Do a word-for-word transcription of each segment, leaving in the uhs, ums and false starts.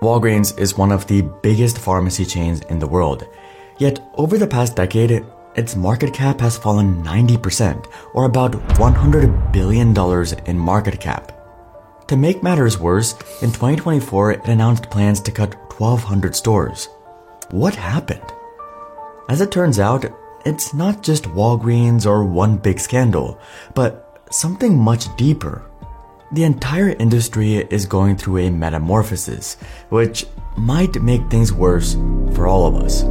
Walgreens is one of the biggest pharmacy chains in the world. Yet, over the past decade, its market cap has fallen ninety percent, or about one hundred billion dollars in market cap. To make matters worse, in twenty twenty-four, it announced plans to cut twelve hundred stores. What happened? As it turns out, it's not just Walgreens or one big scandal, but something much deeper. The entire industry is going through a metamorphosis, which might make things worse for all of us.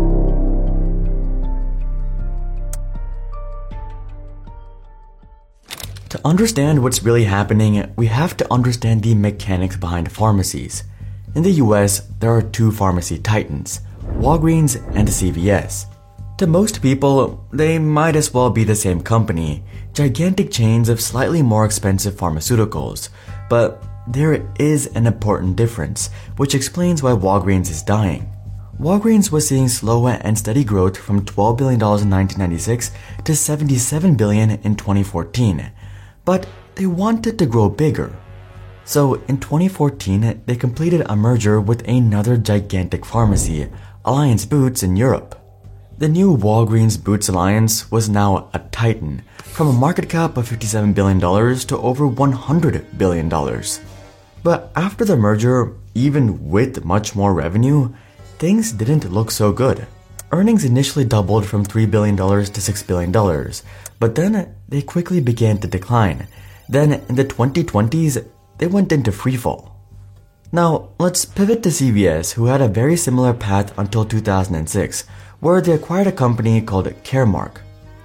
To understand what's really happening, we have to understand the mechanics behind pharmacies. In the U S, there are two pharmacy titans, Walgreens and C V S. To most people, they might as well be the same company, gigantic chains of slightly more expensive pharmaceuticals. But there is an important difference, which explains why Walgreens is dying. Walgreens was seeing slow and steady growth from twelve billion dollars in nineteen ninety-six to seventy-seven billion dollars in twenty fourteen. But they wanted to grow bigger. So in twenty fourteen, they completed a merger with another gigantic pharmacy, Alliance Boots in Europe. The new Walgreens Boots Alliance was now a titan, from a market cap of fifty-seven billion dollars to over one hundred billion dollars. But after the merger, even with much more revenue, things didn't look so good. Earnings initially doubled from three billion dollars to six billion dollars, but then they quickly began to decline. Then in the twenty twenties, they went into freefall. Now, let's pivot to C V S, who had a very similar path until two thousand six, where they acquired a company called Caremark.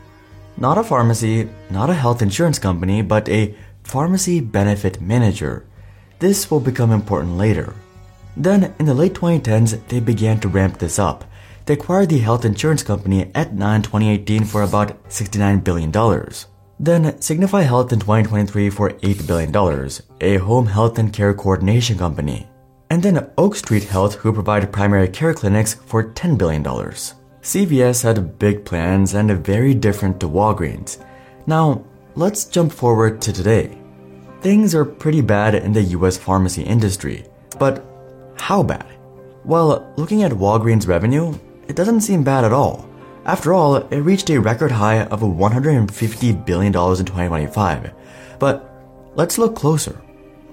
Not a pharmacy, not a health insurance company, but a pharmacy benefit manager. This will become important later. Then, in the late twenty tens, they began to ramp this up. They acquired the health insurance company Aetna in twenty eighteen for about sixty-nine billion dollars. Then Signify Health in twenty twenty-three for eight billion dollars, a home health and care coordination company. And then Oak Street Health, who provide primary care clinics, for ten billion dollars. C V S had big plans and very different to Walgreens. Now, let's jump forward to today. Things are pretty bad in the U S pharmacy industry. But how bad? Well, looking at Walgreens' revenue, it doesn't seem bad at all. After all, it reached a record high of one hundred fifty billion dollars in twenty twenty-five. But let's look closer.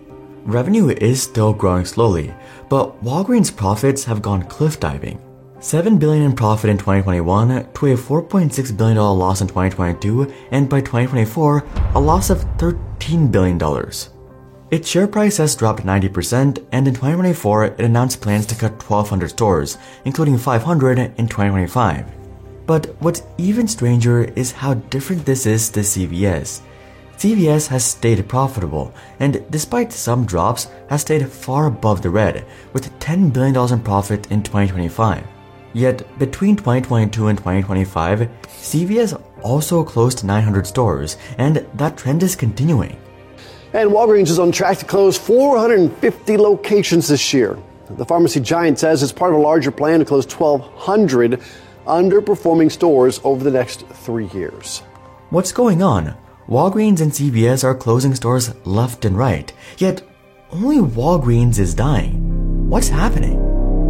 Revenue is still growing slowly, but Walgreens' profits have gone cliff diving. seven billion dollars in profit in twenty twenty-one to a four point six billion dollars loss in twenty twenty-two, and by twenty twenty-four, a loss of thirteen billion dollars. Its share price has dropped ninety percent, and in twenty twenty-four, it announced plans to cut twelve hundred stores, including five hundred in twenty twenty-five. But what's even stranger is how different this is to C V S. C V S has stayed profitable, and despite some drops, has stayed far above the red, with ten billion dollars in profit in twenty twenty-five. Yet, between twenty twenty-two and twenty twenty-five, C V S also closed nine hundred stores, and that trend is continuing. And Walgreens is on track to close four hundred fifty locations this year. The pharmacy giant says it's part of a larger plan to close twelve hundred underperforming stores over the next three years. What's going on? Walgreens and C V S are closing stores left and right, yet only Walgreens is dying. What's happening?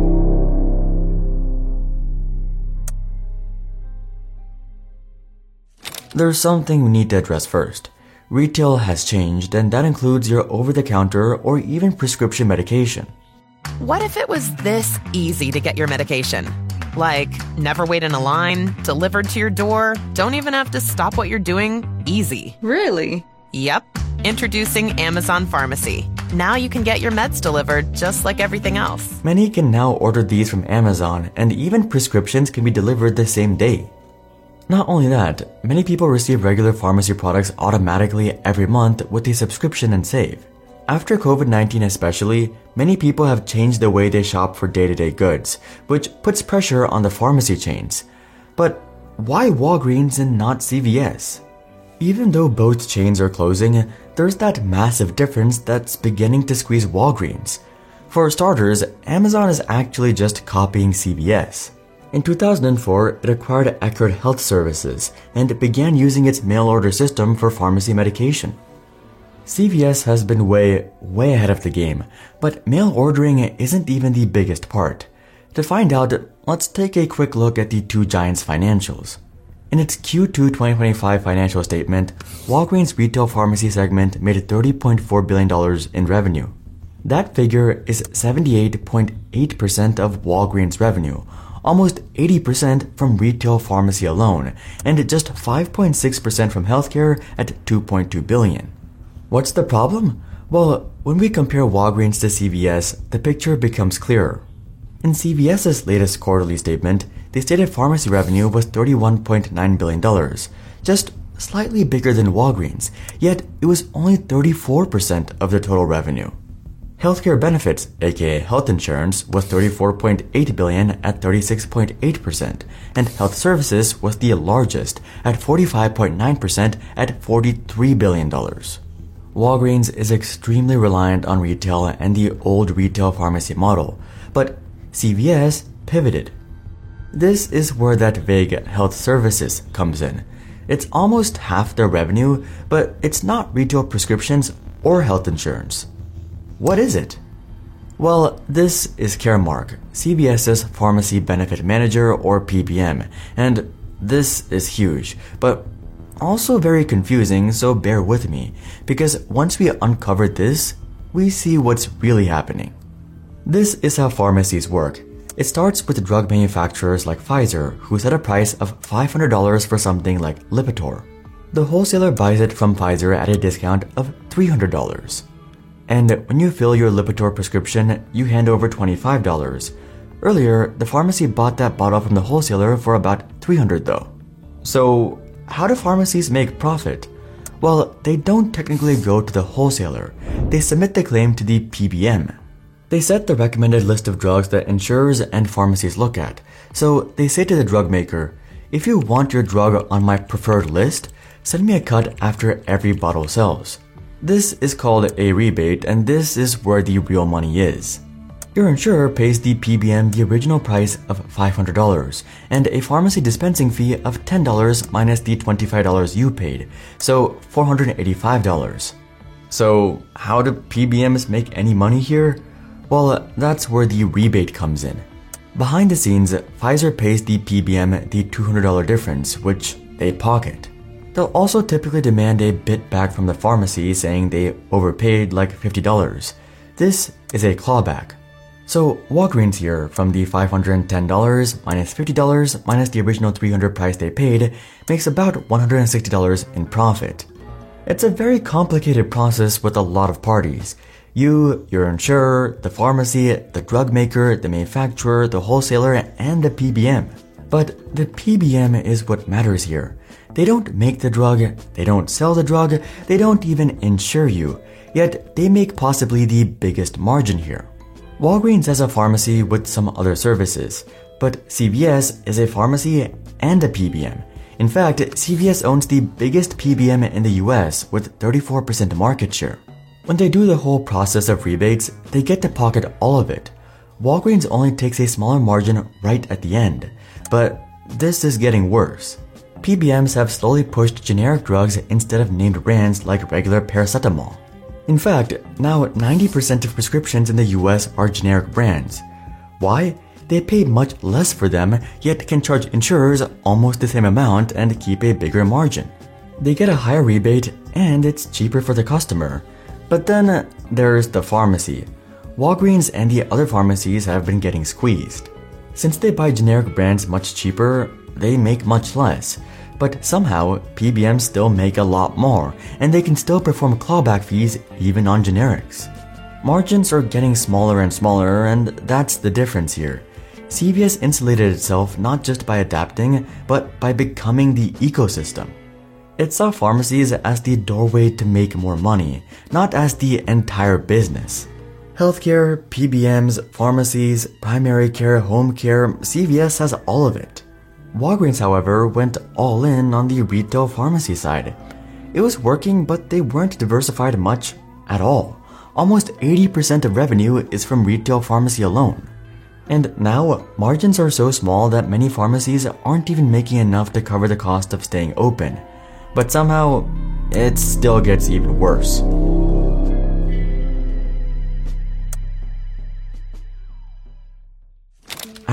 There's something we need to address first. Retail has changed, and that includes your over-the-counter or even prescription medication. What if it was this easy to get your medication? Like, never wait in a line, delivered to your door, don't even have to stop what you're doing, easy. Really? Yep. Introducing Amazon Pharmacy. Now you can get your meds delivered just like everything else. Many can now order these from Amazon, and even prescriptions can be delivered the same day. Not only that, many people receive regular pharmacy products automatically every month with a subscription and save. After COVID nineteen especially, many people have changed the way they shop for day-to-day goods, which puts pressure on the pharmacy chains. But why Walgreens and not C V S? Even though both chains are closing, there's that massive difference that's beginning to squeeze Walgreens. For starters, Amazon is actually just copying C V S. In two thousand four, it acquired Eckerd Health Services and began using its mail order system for pharmacy medication. C V S has been way, way ahead of the game, but mail ordering isn't even the biggest part. To find out, let's take a quick look at the two giants' financials. In its Q two twenty twenty-five financial statement, Walgreens' retail pharmacy segment made thirty point four billion dollars in revenue. That figure is seventy-eight point eight percent of Walgreens' revenue, almost eighty percent from retail pharmacy alone, and just five point six percent from healthcare at two point two billion dollars. What's the problem? Well, when we compare Walgreens to C V S, the picture becomes clearer. In CVS's latest quarterly statement, they stated pharmacy revenue was thirty-one point nine billion dollars, just slightly bigger than Walgreens, yet it was only thirty-four percent of the total revenue. Healthcare benefits, aka health insurance, was thirty-four point eight billion dollars at thirty-six point eight percent, and health services was the largest at forty-five point nine percent at forty-three billion dollars. Walgreens is extremely reliant on retail and the old retail pharmacy model, but C V S pivoted. This is where that vague health services comes in. It's almost half their revenue, but it's not retail prescriptions or health insurance. What is it? Well, this is Caremark, CVS's Pharmacy Benefit Manager, or P B M, and this is huge, but also very confusing, so bear with me, because once we uncover this, we see what's really happening. This is how pharmacies work. It starts with drug manufacturers like Pfizer, who set a price of five hundred dollars for something like Lipitor. The wholesaler buys it from Pfizer at a discount of three hundred dollars. And when you fill your Lipitor prescription, you hand over twenty-five dollars. Earlier, the pharmacy bought that bottle from the wholesaler for about three hundred dollars though. So, how do pharmacies make profit? Well, they don't technically go to the wholesaler. They submit the claim to the P B M. They set the recommended list of drugs that insurers and pharmacies look at. So they say to the drug maker, if you want your drug on my preferred list, send me a cut after every bottle sells. This is called a rebate, and this is where the real money is. Your insurer pays the P B M the original price of five hundred dollars and a pharmacy dispensing fee of ten dollars minus the twenty-five dollars you paid, so four hundred eighty-five dollars. So how do P B Ms make any money here? Well, that's where the rebate comes in. Behind the scenes, Pfizer pays the P B M the two hundred dollars difference, which they pocket. They'll also typically demand a bit back from the pharmacy, saying they overpaid like fifty dollars. This is a clawback. So Walgreens here, from the five hundred ten dollars minus fifty dollars minus the original three hundred dollars price they paid, makes about one hundred sixty dollars in profit. It's a very complicated process with a lot of parties. You, your insurer, the pharmacy, the drug maker, the manufacturer, the wholesaler, and the P B M. But the P B M is what matters here. They don't make the drug, they don't sell the drug, they don't even insure you, yet they make possibly the biggest margin here. Walgreens has a pharmacy with some other services, but C V S is a pharmacy and a P B M. In fact, C V S owns the biggest P B M in the U S with thirty-four percent market share. When they do the whole process of rebates, they get to pocket all of it. Walgreens only takes a smaller margin right at the end, but this is getting worse. P B Ms have slowly pushed generic drugs instead of named brands like regular paracetamol. In fact, now ninety percent of prescriptions in the U S are generic brands. Why? They pay much less for them, yet can charge insurers almost the same amount and keep a bigger margin. They get a higher rebate, and it's cheaper for the customer. But then uh, there's the pharmacy. Walgreens and the other pharmacies have been getting squeezed. Since they buy generic brands much cheaper, they make much less. But somehow, P B Ms still make a lot more, and they can still perform clawback fees even on generics. Margins are getting smaller and smaller, and that's the difference here. C V S insulated itself not just by adapting, but by becoming the ecosystem. It saw pharmacies as the doorway to make more money, not as the entire business. Healthcare, P B Ms, pharmacies, primary care, home care, C V S has all of it. Walgreens, however, went all in on the retail pharmacy side. It was working, but they weren't diversified much at all. Almost eighty percent of revenue is from retail pharmacy alone. And now, margins are so small that many pharmacies aren't even making enough to cover the cost of staying open. But somehow, it still gets even worse.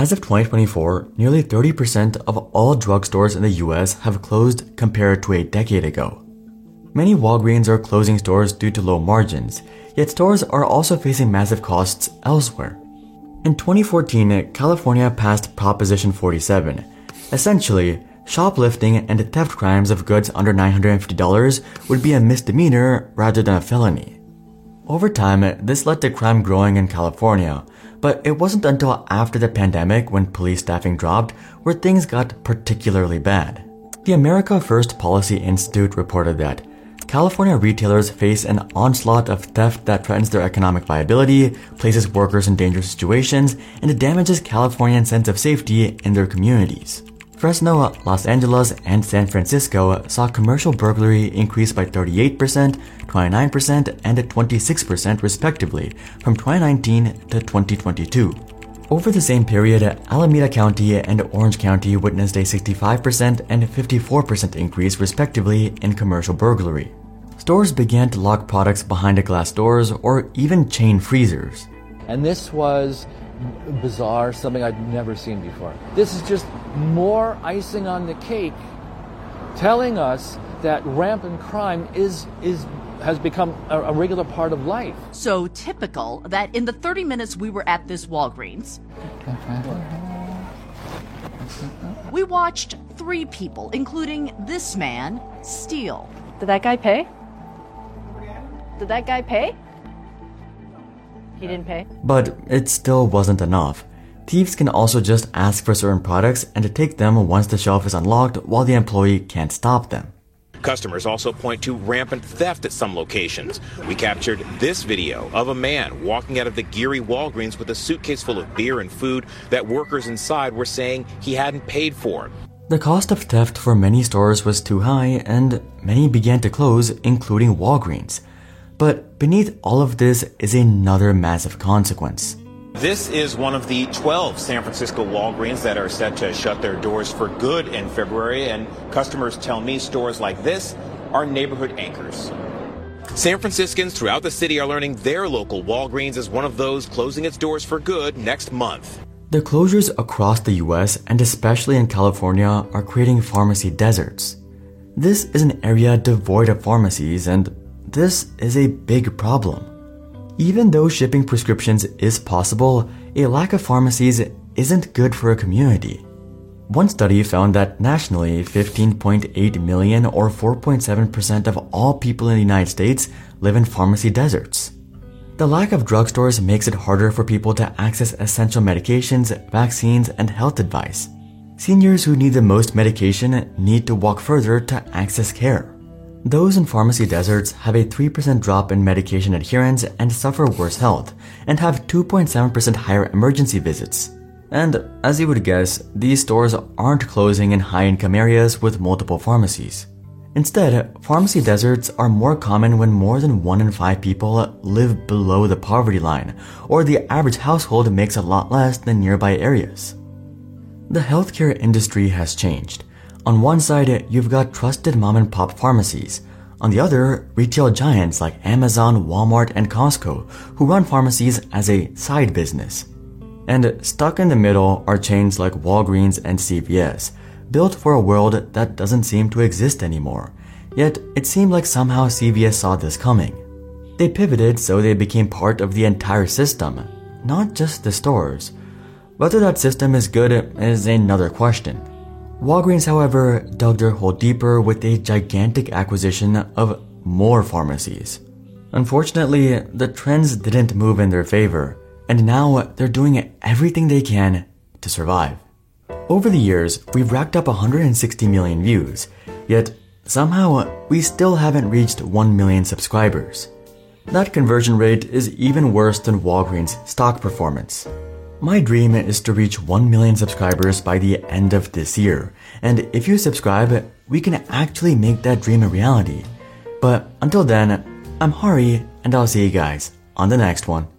As of twenty twenty-four, nearly thirty percent of all drugstores in the U S have closed compared to a decade ago. Many Walgreens are closing stores due to low margins, yet stores are also facing massive costs elsewhere. In twenty fourteen, California passed Proposition forty-seven. Essentially, shoplifting and theft crimes of goods under nine hundred fifty dollars would be a misdemeanor rather than a felony. Over time, this led to crime growing in California, but it wasn't until after the pandemic when police staffing dropped where things got particularly bad. The America First Policy Institute reported that California retailers face an onslaught of theft that threatens their economic viability, places workers in dangerous situations, and damages Californians' sense of safety in their communities. Fresno, Los Angeles, and San Francisco saw commercial burglary increase by thirty-eight percent, twenty-nine percent, and twenty-six percent respectively from twenty nineteen to twenty twenty-two. Over the same period, Alameda County and Orange County witnessed a sixty-five percent and fifty-four percent increase respectively in commercial burglary. Stores began to lock products behind glass doors or even chain freezers. And this was bizarre, something I'd never seen before. This is just more icing on the cake, telling us that rampant crime is is has become a, a regular part of life. So typical that in the thirty minutes we were at this Walgreens, we watched three people, including this man, steal. Did that guy pay? Did that guy pay? He didn't pay. But it still wasn't enough. Thieves can also just ask for certain products and to take them once the shelf is unlocked while the employee can't stop them. Customers also point to rampant theft at some locations. We captured this video of a man walking out of the Geary Walgreens with a suitcase full of beer and food that workers inside were saying he hadn't paid for. The cost of theft for many stores was too high and many began to close, including Walgreens. But beneath all of this is another massive consequence. This is one of the twelve San Francisco Walgreens that are set to shut their doors for good in February, and customers tell me stores like this are neighborhood anchors. San Franciscans throughout the city are learning their local Walgreens is one of those closing its doors for good next month. The closures across the U S and especially in California are creating pharmacy deserts. This is an area devoid of pharmacies, and this is a big problem. Even though shipping prescriptions is possible, a lack of pharmacies isn't good for a community. One study found that nationally, fifteen point eight million or four point seven percent of all people in the United States live in pharmacy deserts. The lack of drugstores makes it harder for people to access essential medications, vaccines, and health advice. Seniors who need the most medication need to walk further to access care. Those in pharmacy deserts have a three percent drop in medication adherence and suffer worse health, and have two point seven percent higher emergency visits. And as you would guess, these stores aren't closing in high-income areas with multiple pharmacies. Instead, pharmacy deserts are more common when more than one in five people live below the poverty line, or the average household makes a lot less than nearby areas. The healthcare industry has changed. On one side, you've got trusted mom-and-pop pharmacies. On the other, retail giants like Amazon, Walmart, and Costco, who run pharmacies as a side business. And stuck in the middle are chains like Walgreens and C V S, built for a world that doesn't seem to exist anymore. Yet, it seemed like somehow C V S saw this coming. They pivoted so they became part of the entire system, not just the stores. Whether that system is good is another question. Walgreens, however, dug their hole deeper with a gigantic acquisition of more pharmacies. Unfortunately, the trends didn't move in their favor, and now they're doing everything they can to survive. Over the years, we've racked up one hundred sixty million views, yet somehow we still haven't reached one million subscribers. That conversion rate is even worse than Walgreens' stock performance. My dream is to reach one million subscribers by the end of this year, and if you subscribe, we can actually make that dream a reality. But until then, I'm Hari, and I'll see you guys on the next one.